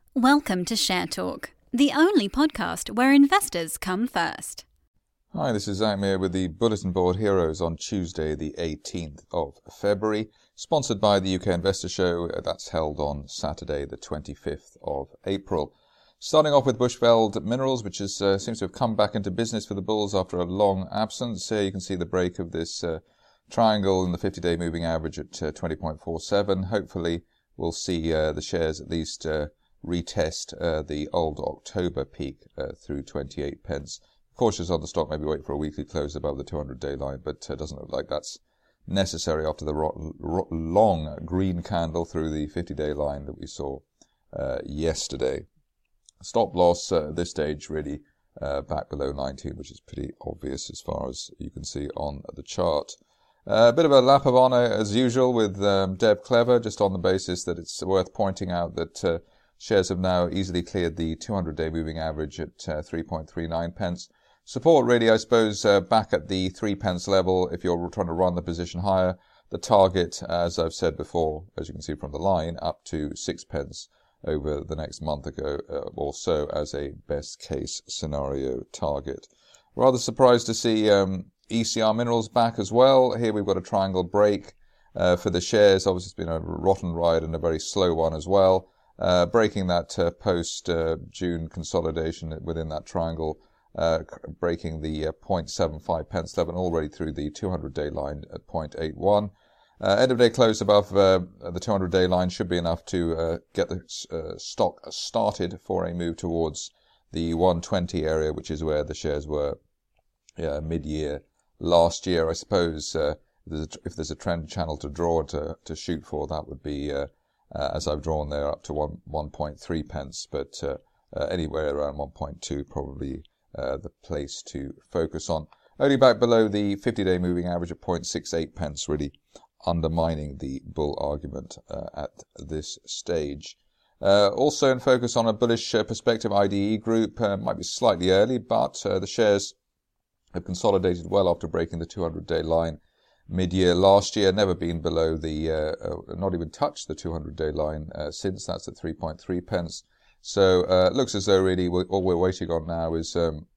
Welcome to Share Talk, the only podcast where investors come first. Hi, this is Amir with the Bulletin Board Heroes on Tuesday, the 18th of February, sponsored by the UK Investor Show. That's held on Saturday, the 25th of April. Starting off with Bushveld Minerals, which seems to have come back into business for the bulls after a long absence. Here you can see the break of this triangle in the 50-day moving average at 20.47. Hopefully, we'll see the shares at least retest the old October peak through 28 pence. Cautious on the stock, maybe wait for a weekly close above the 200-day line, but doesn't look like that's necessary after the long green candle through the 50-day line that we saw yesterday. Stop loss at this stage really back below 19, which is pretty obvious as far as you can see on the chart. A bit of a lap of honour as usual with Deb Clever, just on the basis that it's worth pointing out that shares have now easily cleared the 200-day moving average at 3.39 pence. Support really, I suppose, back at the 3 pence level if you're trying to run the position higher. The target, as I've said before, as you can see from the line, up to 6 pence over the next month or so as a best case scenario target. Rather surprised to see ECR Minerals back as well. Here we've got a triangle break for the shares. Obviously it's been a rotten ride and a very slow one as well. Breaking that post-June consolidation within that triangle, breaking the 0.75 pence level already through the 200-day line at 0.81. End of day close above the 200-day line should be enough to get the stock started for a move towards the 120 area, which is where the shares were mid-year last year. I suppose if there's a trend channel to draw to shoot for, that would be as I've drawn there up to 1.3 pence, but anywhere around 1.2 probably the place to focus on. Only back below the 50-day moving average at 0.68 pence, really undermining the bull argument at this stage. Also in focus on a bullish perspective, IDE Group might be slightly early, but the shares have consolidated well after breaking the 200-day line mid-year last year, never been below the, not even touched the 200-day line since. That's at 3.3 pence. So it looks as though really all we're waiting on now is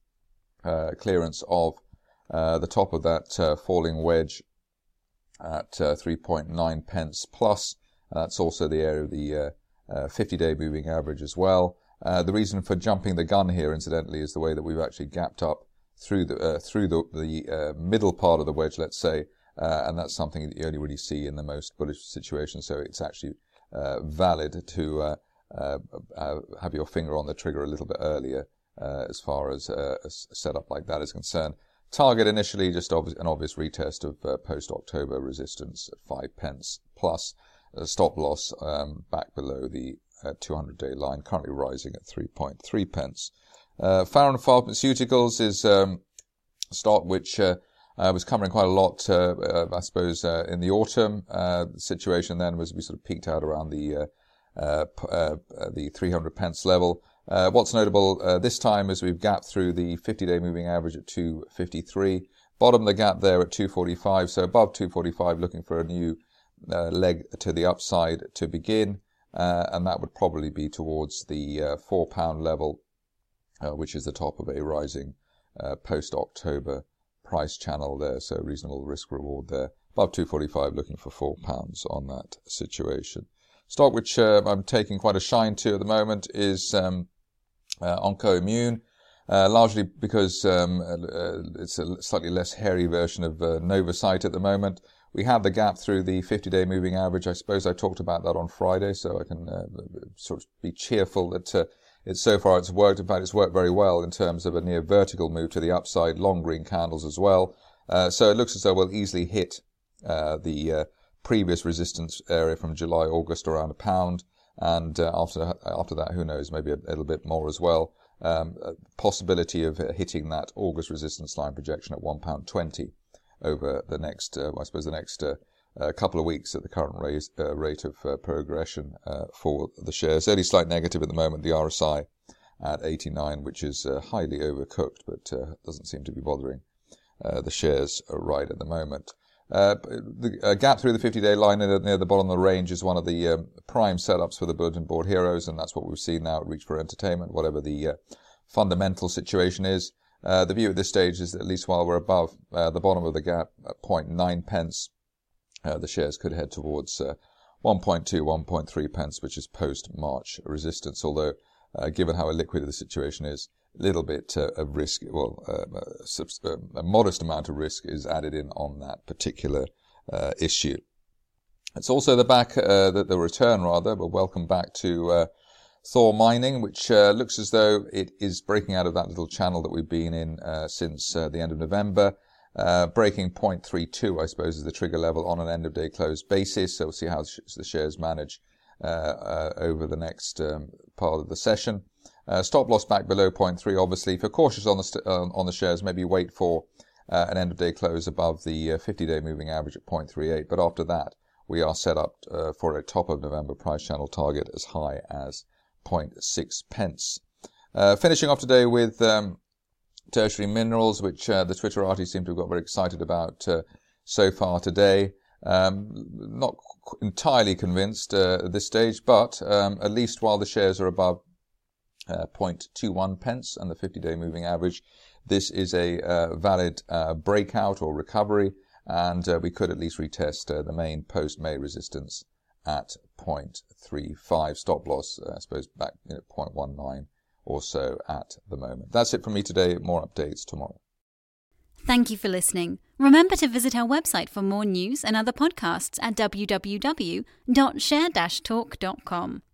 clearance of the top of that falling wedge at 3.9 pence plus. That's also the area of the 50-day moving average as well. The reason for jumping the gun here, incidentally, is the way that we've actually gapped up through the middle part of the wedge, let's say, and that's something that you only really see in the most bullish situations. So it's actually valid to have your finger on the trigger a little bit earlier as far as a setup like that is concerned. Target initially just an obvious retest of post-October resistance at 5 pence plus. Stop loss back below the 200-day line, currently rising at 3.3 pence. Faron Pharmaceuticals is a stock which was covering quite a lot, I suppose, in the autumn. The situation then was we sort of peaked out around the 300 pence level. What's notable this time is we've gapped through the 50-day moving average at 253. Bottom the gap there at 245. So above 245, looking for a new leg to the upside to begin. And that would probably be towards the £4 level, which is the top of a rising post-October price channel there. So reasonable risk reward there. Above 245, looking for £4 on that situation. Stock which I'm taking quite a shine to at the moment is OncoImmune, largely because it's a slightly less hairy version of Novocyte at the moment. We had the gap through the 50-day moving average. I suppose I talked about that on Friday, so I can sort of be cheerful that so far it's worked. In fact, it's worked very well in terms of a near vertical move to the upside, long green candles as well. So it looks as though we'll easily hit the previous resistance area from July, August around £1. And after that, who knows, maybe a little bit more as well. Possibility of hitting that August resistance line projection at £1.20 over the next, I suppose, the next couple of weeks at the current rate of progression for the shares. Only slight negative at the moment, the RSI at 89, which is highly overcooked, but doesn't seem to be bothering the shares right at the moment. The gap through the 50-day line near the bottom of the range is one of the prime setups for the bulletin board heroes, and that's what we've seen now at Reach for Entertainment, whatever the fundamental situation is. The view at this stage is that at least while we're above the bottom of the gap at 0.9 pence, the shares could head towards 1.2, 1.3 pence, which is post-March resistance, although given how illiquid the situation is, a little bit of risk, a modest amount of risk is added in on that particular issue. It's also the return, but welcome back to Thor Mining, which looks as though it is breaking out of that little channel that we've been in since the end of November. Breaking 0.32, I suppose, is the trigger level on an end-of-day close basis. So we'll see how the shares manage over the next part of the session. Stop loss back below 0.3, obviously. If you're cautious on the shares, maybe wait for an end-of-day close above the 50-day moving average at 0.38. But after that, we are set up for a top of November price channel target as high as 0.6 pence. Finishing off today with Tertiary Minerals, which the Twitterati seem to have got very excited about so far today. Not entirely convinced at this stage, but at least while the shares are above 0.21 pence and the 50-day moving average, this is a valid breakout or recovery, and we could at least retest the main post-May resistance at 0.35. Stop loss, I suppose, back at 0.19 or so at the moment. That's it from me today. More updates tomorrow. Thank you for listening. Remember to visit our website for more news and other podcasts at www.share-talk.com.